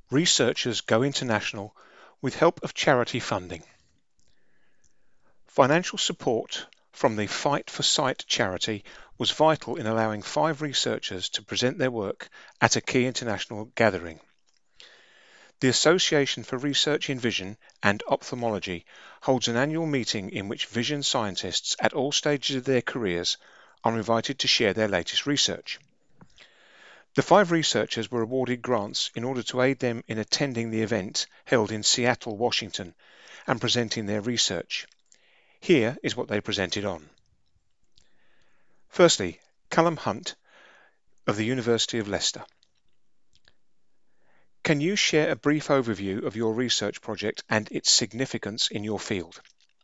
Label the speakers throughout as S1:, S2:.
S1: Researchers go international with help of charity funding. Financial support from the Fight for Sight charity was vital in allowing 5 researchers to present their work at a key international gathering. The Association for Research in Vision and Ophthalmology holds an annual meeting in which vision scientists at all stages of their careers are invited to share their latest research. The 5 researchers were awarded grants in order to aid them in attending the event held in Seattle, Washington, and presenting their research. Here is what they presented on. Firstly, Callum Hunt of the University of Leicester. Can you share a brief overview of your research project and its significance in your field?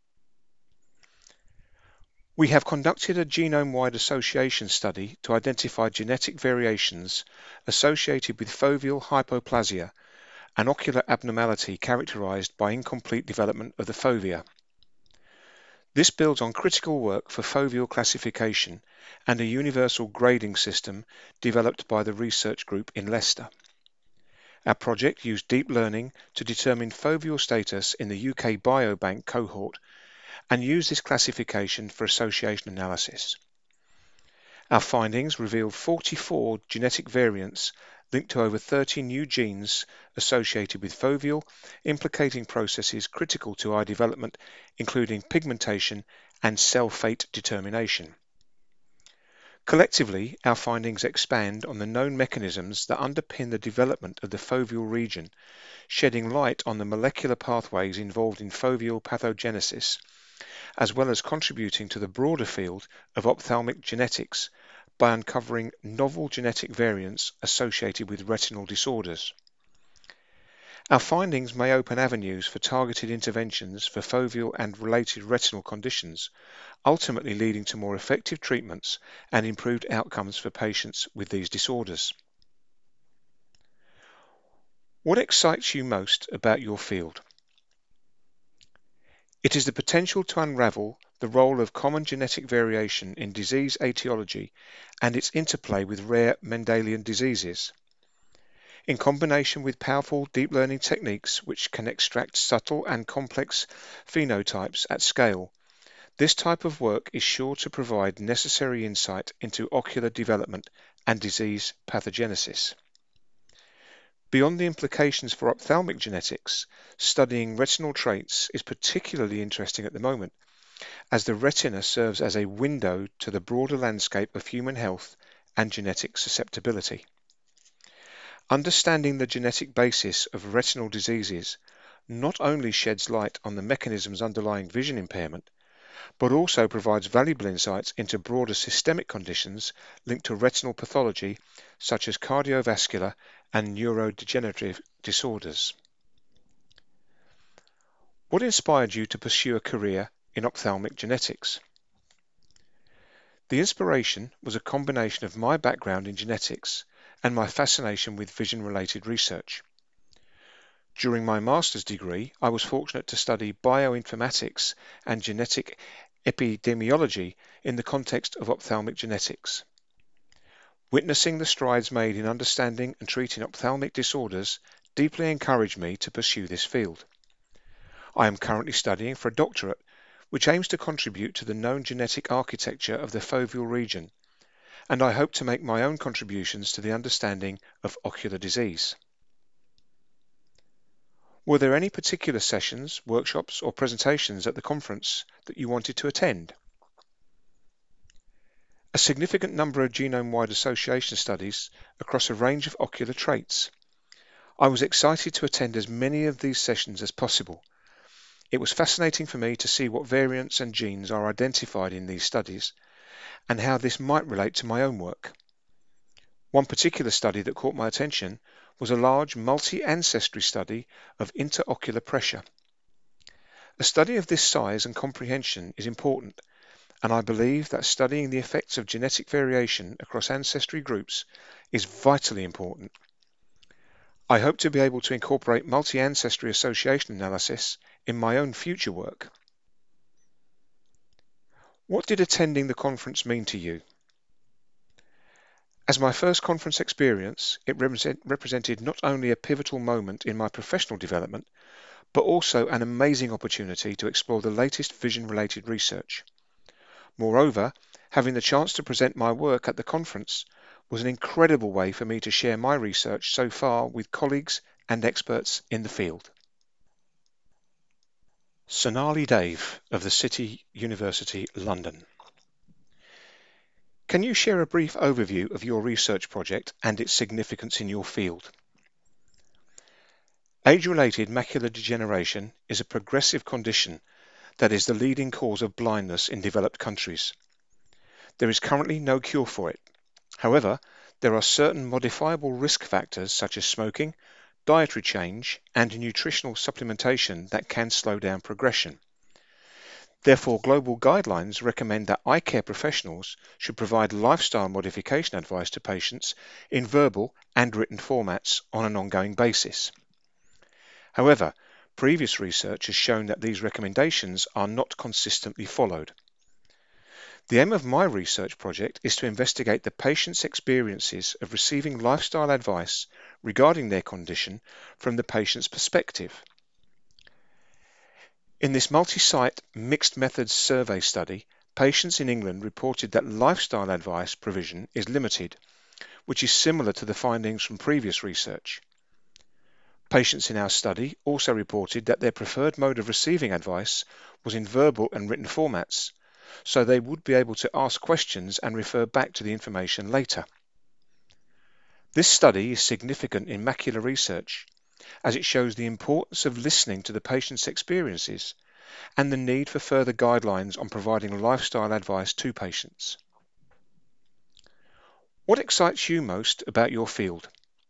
S1: We have conducted a genome-wide association study to identify genetic variations associated with foveal hypoplasia, an ocular abnormality characterized by incomplete development of the fovea. This builds on critical work for foveal classification and a universal grading system developed by the research group in Leicester. Our project used deep learning to determine foveal status in the UK Biobank cohort and used this classification for association analysis. Our findings revealed 44 genetic variants linked to over 30 new genes associated with foveal, implicating processes critical to eye development, including pigmentation and cell fate determination. Collectively, our findings expand on the known mechanisms that underpin the development of the foveal region, shedding light on the molecular pathways involved in foveal pathogenesis, as well as contributing to the broader field of ophthalmic genetics by uncovering novel genetic variants associated with retinal disorders. Our findings may open avenues for targeted interventions for foveal and related retinal conditions, ultimately leading to more effective treatments and improved outcomes for patients with these disorders. What excites you most about your field? It is the potential to unravel the role of common genetic variation in disease etiology and its interplay with rare Mendelian diseases. In combination with powerful deep learning techniques which can extract subtle and complex phenotypes at scale, this type of work is sure to provide necessary insight into ocular development and disease pathogenesis. Beyond the implications for ophthalmic genetics, studying retinal traits is particularly interesting at the moment, as the retina serves as a window to the broader landscape of human health and genetic susceptibility. Understanding the genetic basis of retinal diseases not only sheds light on the mechanisms underlying vision impairment, but also provides valuable insights into broader systemic conditions linked to retinal pathology such as cardiovascular and neurodegenerative disorders. What inspired you to pursue a career in ophthalmic genetics? The inspiration was a combination of my background in genetics and my fascination with vision-related research. During my master's degree, I was fortunate to study bioinformatics and genetic epidemiology in the context of ophthalmic genetics. Witnessing the strides made in understanding and treating ophthalmic disorders deeply encouraged me to pursue this field. I am currently studying for a doctorate, which aims to contribute to the known genetic architecture of the foveal region, and I hope to make my own contributions to the understanding of ocular disease. Were there any particular sessions, workshops, or presentations at the conference that you wanted to attend? A significant number of genome-wide association studies across a range of ocular traits. I was excited to attend as many of these sessions as possible. It was fascinating for me to see what variants and genes are identified in these studies and how this might relate to my own work. One particular study that caught my attention was a large multi-ancestry study of interocular pressure. A study of this size and comprehension is important, and I believe that studying the effects of genetic variation across ancestry groups is vitally important. I hope to be able to incorporate multi-ancestry association analysis in my own future work. What did attending the conference mean to you? As my first conference experience, it represented not only a pivotal moment in my professional development, but also an amazing opportunity to explore the latest vision-related research. Moreover, having the chance to present my work at the conference was an incredible way for me to share my research so far with colleagues and experts in the field. Sonali Dave of the City University, London. Can you share a brief overview of your research project and its significance in your field? Age-related macular degeneration is a progressive condition that is the leading cause of blindness in developed countries. There is currently no cure for it. However, there are certain modifiable risk factors such as smoking, dietary change, and nutritional supplementation that can slow down progression. Therefore, global guidelines recommend that eye care professionals should provide lifestyle modification advice to patients in verbal and written formats on an ongoing basis. However, previous research has shown that these recommendations are not consistently followed. The aim of my research project is to investigate the patient's experiences of receiving lifestyle advice regarding their condition from the patient's perspective. In this multi-site mixed methods survey study, patients in England reported that lifestyle advice provision is limited, which is similar to the findings from previous research. Patients in our study also reported that their preferred mode of receiving advice was in verbal and written formats, so they would be able to ask questions and refer back to the information later. This study is significant in macular research, as it shows the importance of listening to the patient's experiences and the need for further guidelines on providing lifestyle advice to patients. What excites you most about your field?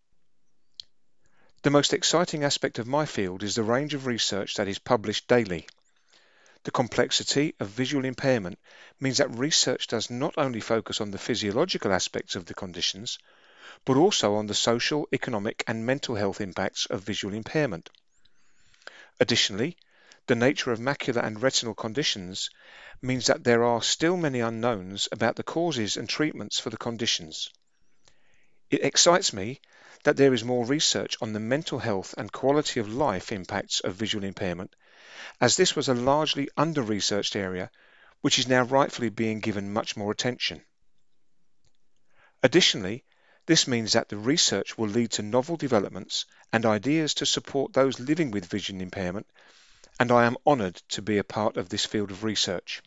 S1: The most exciting aspect of my field is the range of research that is published daily. The complexity of visual impairment means that research does not only focus on the physiological aspects of the conditions, but also on the social, economic, and mental health impacts of visual impairment. Additionally, the nature of macular and retinal conditions means that there are still many unknowns about the causes and treatments for the conditions. It excites me that there is more research on the mental health and quality of life impacts of visual impairment, as this was a largely under-researched area which is now rightfully being given much more attention. Additionally, this means that the research will lead to novel developments and ideas to support those living with vision impairment, and I am honoured to be a part of this field of research.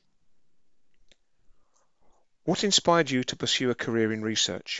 S1: What inspired you to pursue a career in research?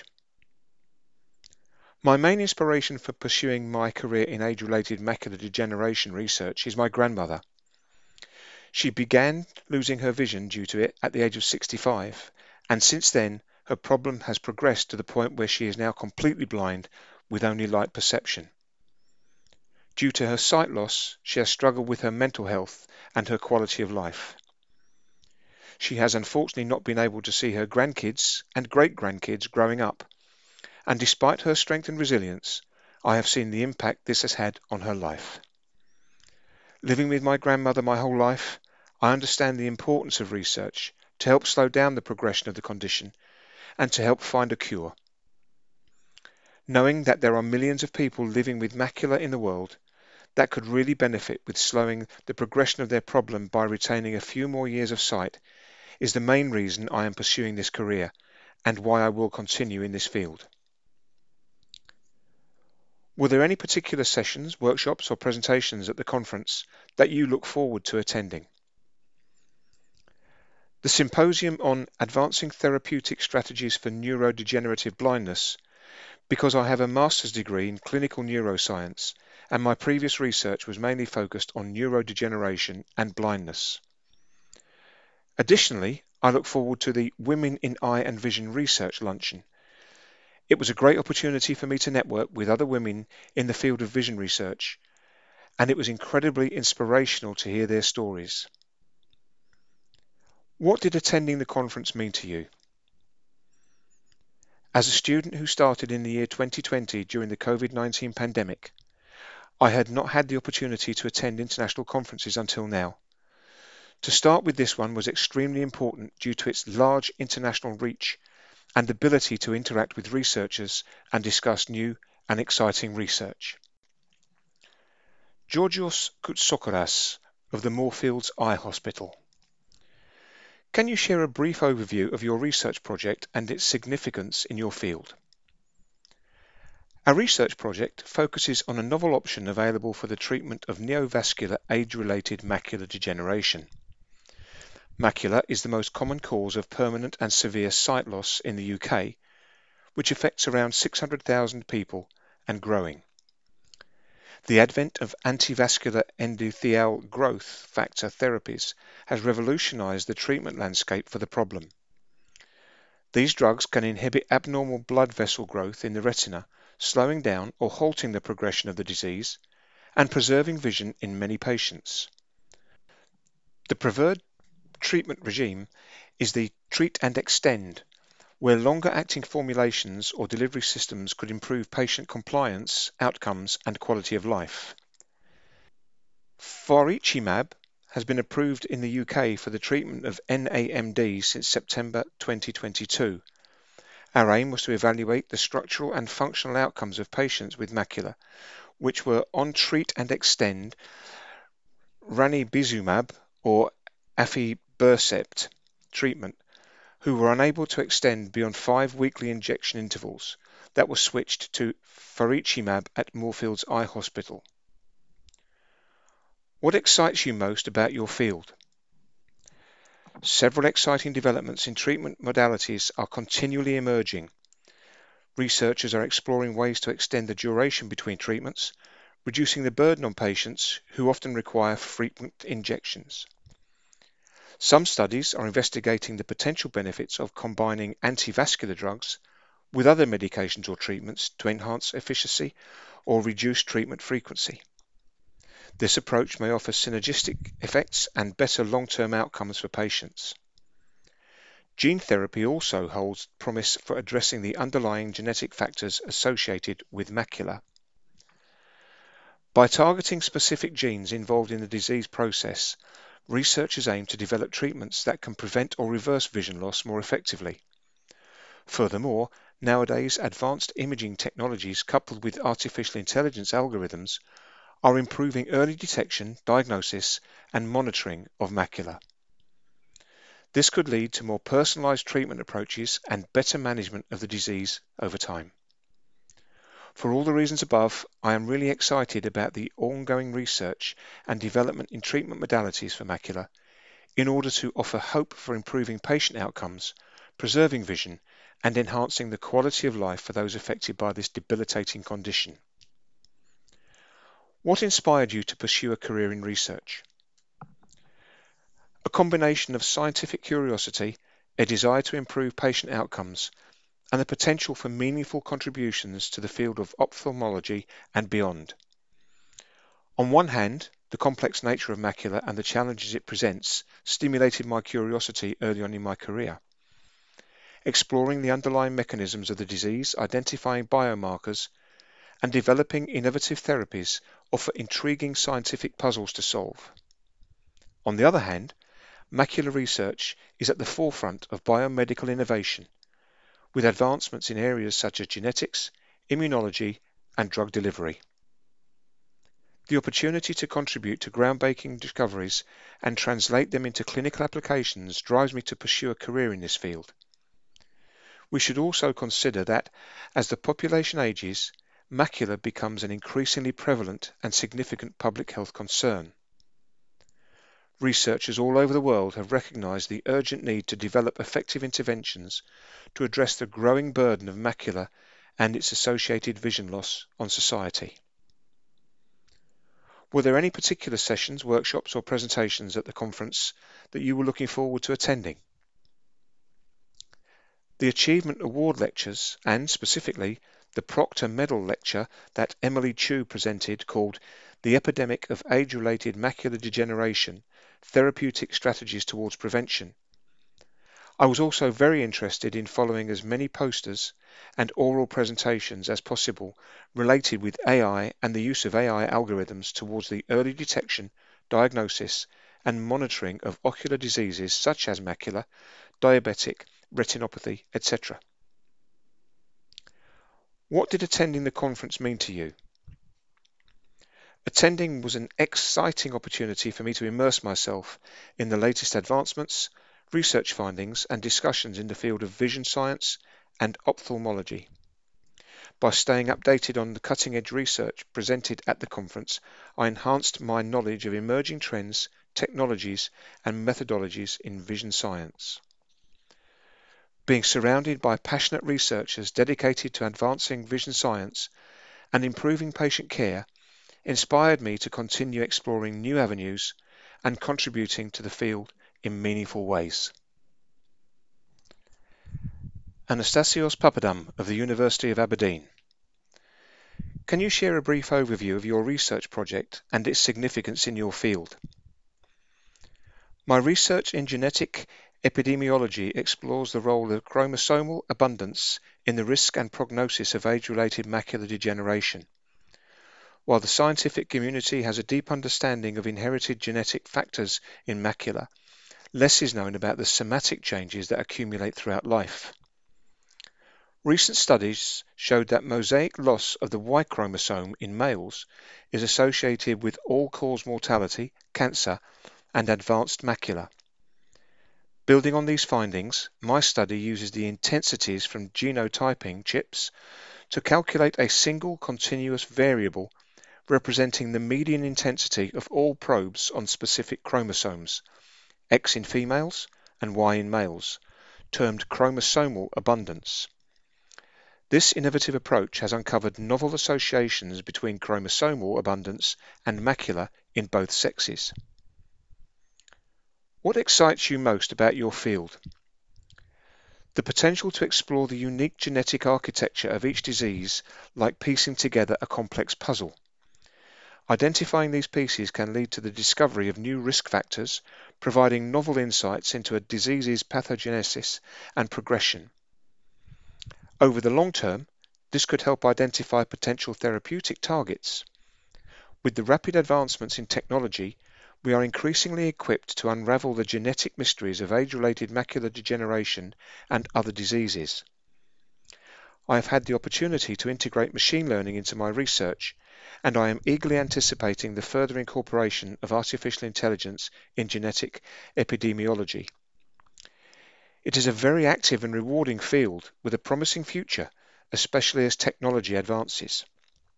S1: My main inspiration for pursuing my career in age-related macular degeneration research is my grandmother. She began losing her vision due to it at the age of 65, and since then her problem has progressed to the point where she is now completely blind with only light perception. Due to her sight loss, she has struggled with her mental health and her quality of life. She has unfortunately not been able to see her grandkids and great-grandkids growing up, and despite her strength and resilience, I have seen the impact this has had on her life. Living with my grandmother my whole life, I understand the importance of research to help slow down the progression of the condition and to help find a cure. Knowing that there are millions of people living with macula in the world that could really benefit with slowing the progression of their problem by retaining a few more years of sight is the main reason I am pursuing this career and why I will continue in this field. Were there any particular sessions, workshops or presentations at the conference that you look forward to attending? The symposium on Advancing Therapeutic Strategies for Neurodegenerative Blindness, because I have a master's degree in clinical neuroscience and my previous research was mainly focused on neurodegeneration and blindness. Additionally, I look forward to the Women in Eye and Vision Research Luncheon. It was a great opportunity for me to network with other women in the field of vision research, and it was incredibly inspirational to hear their stories. What did attending the conference mean to you? As a student who started in the year 2020 during the COVID-19 pandemic, I had not had the opportunity to attend international conferences until now. To start with this one was extremely important due to its large international reach and ability to interact with researchers and discuss new and exciting research. Georgios Koutsokoras of the Moorfields Eye Hospital. Can you share a brief overview of your research project and its significance in your field? Our research project focuses on a novel option available for the treatment of neovascular age-related macular degeneration. Macula is the most common cause of permanent and severe sight loss in the UK, which affects around 600,000 people and growing. The advent of antivascular endothelial growth factor therapies has revolutionized the treatment landscape for the problem. These drugs can inhibit abnormal blood vessel growth in the retina, slowing down or halting the progression of the disease and preserving vision in many patients. The preferred treatment regime is the treat and extend, where longer-acting formulations or delivery systems could improve patient compliance, outcomes, and quality of life. Faricimab has been approved in the UK for the treatment of NAMD since September 2022. Our aim was to evaluate the structural and functional outcomes of patients with macula, which were on treat and extend ranibizumab or aflibercept treatment, who were unable to extend beyond 5 weekly injection intervals that were switched to faricimab at Moorfields Eye Hospital. What excites you most about your field? Several exciting developments in treatment modalities are continually emerging. Researchers are exploring ways to extend the duration between treatments, reducing the burden on patients who often require frequent injections. Some studies are investigating the potential benefits of combining antivascular drugs with other medications or treatments to enhance efficacy or reduce treatment frequency. This approach may offer synergistic effects and better long-term outcomes for patients. Gene therapy also holds promise for addressing the underlying genetic factors associated with macula. By targeting specific genes involved in the disease process, researchers aim to develop treatments that can prevent or reverse vision loss more effectively. Furthermore, nowadays advanced imaging technologies coupled with artificial intelligence algorithms are improving early detection, diagnosis, and monitoring of macula. This could lead to more personalized treatment approaches and better management of the disease over time. For all the reasons above, I am really excited about the ongoing research and development in treatment modalities for macula in order to offer hope for improving patient outcomes, preserving vision, and enhancing the quality of life for those affected by this debilitating condition. What inspired you to pursue a career in research? A combination of scientific curiosity, a desire to improve patient outcomes, and the potential for meaningful contributions to the field of ophthalmology and beyond. On one hand, the complex nature of macula and the challenges it presents stimulated my curiosity early on in my career. Exploring the underlying mechanisms of the disease, identifying biomarkers, and developing innovative therapies offer intriguing scientific puzzles to solve. On the other hand, macular research is at the forefront of biomedical innovation, with advancements in areas such as genetics, immunology, and drug delivery. The opportunity to contribute to groundbreaking discoveries and translate them into clinical applications drives me to pursue a career in this field. We should also consider that, as the population ages, macula becomes an increasingly prevalent and significant public health concern. Researchers all over the world have recognized the urgent need to develop effective interventions to address the growing burden of macula and its associated vision loss on society. Were there any particular sessions, workshops, or presentations at the conference that you were looking forward to attending? The Achievement Award lectures, and specifically the Proctor Medal lecture that Emily Chu presented called The Epidemic of Age-Related Macular Degeneration, Therapeutic Strategies Towards Prevention. I was also very interested in following as many posters and oral presentations as possible related with AI and the use of AI algorithms towards the early detection, diagnosis, and monitoring of ocular diseases such as macula, diabetic retinopathy, etc. What did attending the conference mean to you? Attending was an exciting opportunity for me to immerse myself in the latest advancements, research findings, and discussions in the field of vision science and ophthalmology. By staying updated on the cutting-edge research presented at the conference, I enhanced my knowledge of emerging trends, technologies, and methodologies in vision science. Being surrounded by passionate researchers dedicated to advancing vision science and improving patient care inspired me to continue exploring new avenues and contributing to the field in meaningful ways. Anastasios Papadam of the University of Aberdeen. Can you share a brief overview of your research project and its significance in your field? My research in genetic epidemiology explores the role of chromosomal abundance in the risk and prognosis of age-related macular degeneration. While the scientific community has a deep understanding of inherited genetic factors in macula, less is known about the somatic changes that accumulate throughout life. Recent studies showed that mosaic loss of the Y chromosome in males is associated with all-cause mortality, cancer, and advanced macula. Building on these findings, my study uses the intensities from genotyping chips to calculate a single continuous variable representing the median intensity of all probes on specific chromosomes, X in females and Y in males, termed chromosomal abundance. This innovative approach has uncovered novel associations between chromosomal abundance and macula in both sexes. What excites you most about your field? The potential to explore the unique genetic architecture of each disease, like piecing together a complex puzzle. Identifying these pieces can lead to the discovery of new risk factors, providing novel insights into a disease's pathogenesis and progression. Over the long term, this could help identify potential therapeutic targets. With the rapid advancements in technology, we are increasingly equipped to unravel the genetic mysteries of age-related macular degeneration and other diseases. I have had the opportunity to integrate machine learning into my research, and I am eagerly anticipating the further incorporation of artificial intelligence in genetic epidemiology. It is a very active and rewarding field with a promising future, especially as technology advances.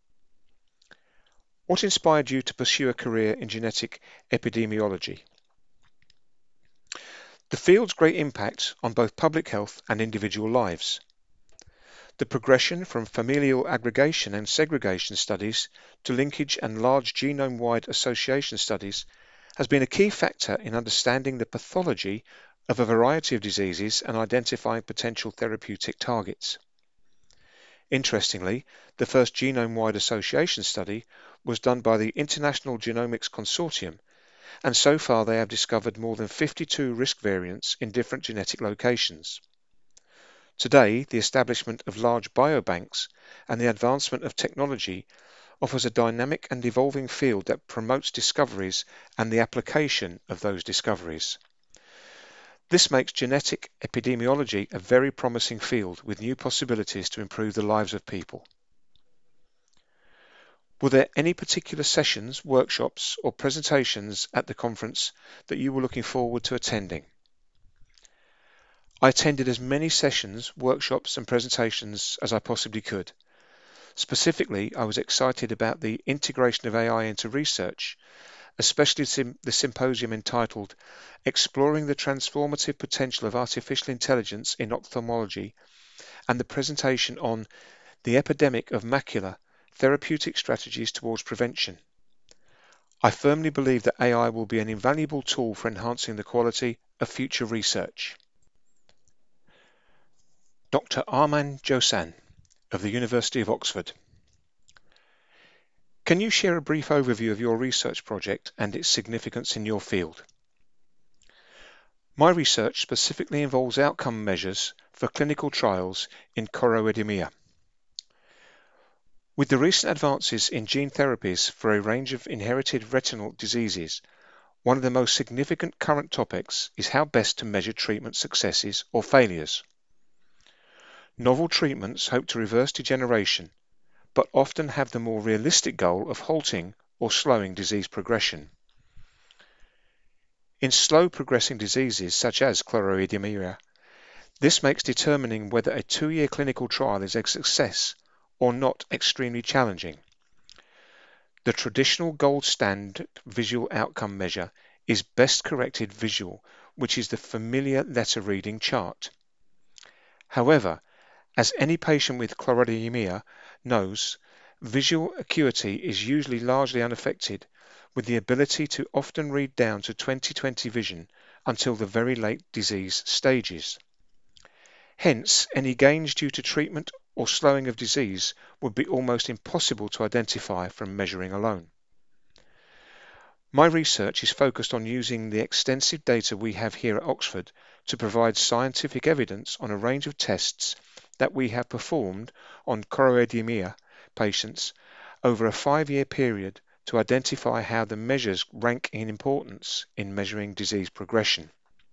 S1: What inspired you to pursue a career in genetic epidemiology? The field's great impact on both public health and individual lives. The progression from familial aggregation and segregation studies to linkage and large genome-wide association studies has been a key factor in understanding the pathology of a variety of diseases and identifying potential therapeutic targets. Interestingly, the first genome-wide association study was done by the International Genomics Consortium, and so far they have discovered more than 52 risk variants in different genetic locations. Today, the establishment of large biobanks and the advancement of technology offers a dynamic and evolving field that promotes discoveries and the application of those discoveries. This makes genetic epidemiology a very promising field with new possibilities to improve the lives of people. Were there any particular sessions, workshops, or presentations at the conference that you were looking forward to attending? I attended as many sessions, workshops, and presentations as I possibly could. Specifically, I was excited about the integration of AI into research, especially the symposium entitled Exploring the Transformative Potential of Artificial Intelligence in Ophthalmology, and the presentation on the epidemic of macula, therapeutic strategies towards prevention. I firmly believe that AI will be an invaluable tool for enhancing the quality of future research. Dr. Arman Josan of the University of Oxford. Can you share a brief overview of your research project and its significance in your field? My research specifically involves outcome measures for clinical trials in choroideremia. With the recent advances in gene therapies for a range of inherited retinal diseases, one of the most significant current topics is how best to measure treatment successes or failures. Novel treatments hope to reverse degeneration, but often have the more realistic goal of halting or slowing disease progression. In slow progressing diseases such as choroideremia, this makes determining whether a 2-year clinical trial is a success or not extremely challenging. The traditional gold standard visual outcome measure is best corrected visual, which is the familiar letter reading chart. However, as any patient with choroideremia knows, visual acuity is usually largely unaffected, with the ability to often read down to 20/20 vision until the very late disease stages. Hence, any gains due to treatment or slowing of disease would be almost impossible to identify from measuring alone. My research is focused on using the extensive data we have here at Oxford to provide scientific evidence on a range of tests that we have performed on choroideremia patients over a 5-year period to identify how the measures rank in importance in measuring disease progression.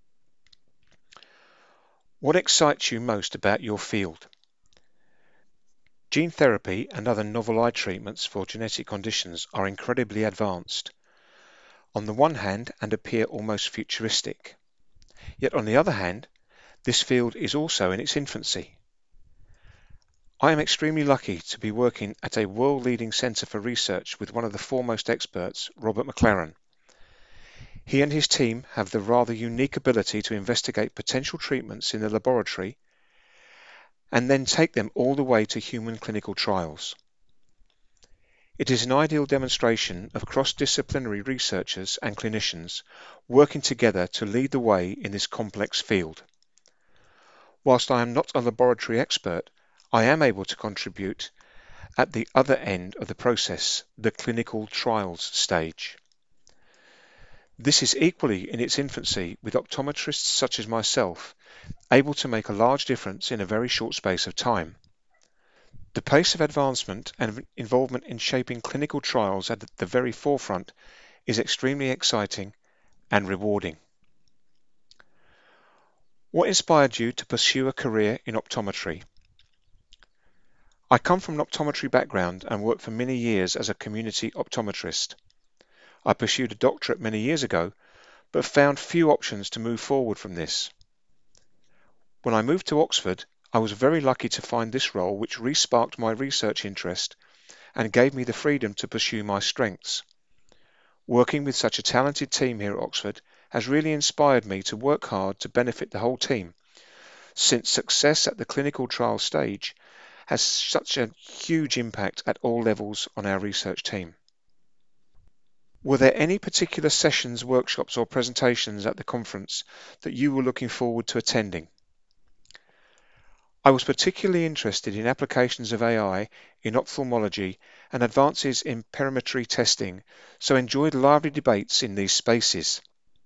S1: What excites you most about your field? Gene therapy and other novel eye treatments for genetic conditions are incredibly advanced, on the one hand, and appear almost futuristic. Yet on the other hand, this field is also in its infancy. I am extremely lucky to be working at a world-leading centre for research with one of the foremost experts, Robert McLaren. He and his team have the rather unique ability to investigate potential treatments in the laboratory and then take them all the way to human clinical trials. It is an ideal demonstration of cross-disciplinary researchers and clinicians working together to lead the way in this complex field. Whilst I am not a laboratory expert, I am able to contribute at the other end of the process, the clinical trials stage. This is equally in its infancy, with optometrists such as myself able to make a large difference in a very short space of time. The pace of advancement and involvement in shaping clinical trials at the very forefront is extremely exciting and rewarding. What inspired you to pursue a career in optometry? I come from an optometry background and worked for many years as a community optometrist. I pursued a doctorate many years ago, but found few options to move forward from this. When I moved to Oxford, I was very lucky to find this role, which re-sparked my research interest and gave me the freedom to pursue my strengths. Working with such a talented team here at Oxford has really inspired me to work hard to benefit the whole team, since success at the clinical trial stage has such a huge impact at all levels on our research team. Were there any particular sessions, workshops or presentations at the conference that you were looking forward to attending? I was particularly interested in applications of AI in ophthalmology and advances in perimetry testing, so enjoyed lively debates in these spaces.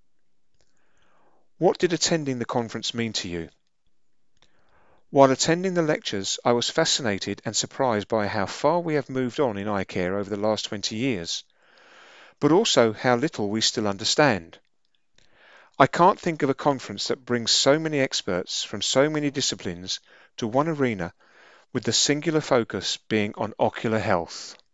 S1: What did attending the conference mean to you? While attending the lectures, I was fascinated and surprised by how far we have moved on in eye care over the last 20 years, but also how little we still understand. I can't think of a conference that brings so many experts from so many disciplines to one arena, with the singular focus being on ocular health.